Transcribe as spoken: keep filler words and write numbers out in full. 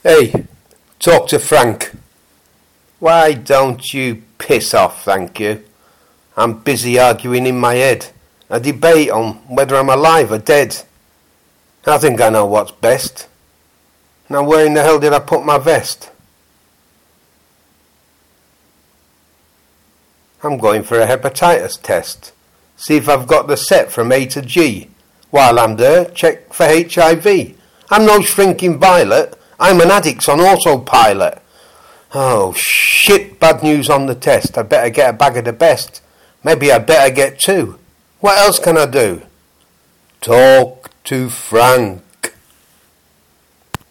Hey, talk to Frank. Why don't you piss off, thank you? I'm busy arguing in my head. A debate on whether I'm alive or dead. I think I know what's best. Now where in the hell did I put my vest? I'm going for a hepatitis test. See if I've got the set from A to G. While I'm there, check for H I V. I'm no shrinking violet. I'm an addict on autopilot. Oh shit, bad news on the test. I'd better get a bag of the best. Maybe I'd better get two. What else can I do? Talk to Frank.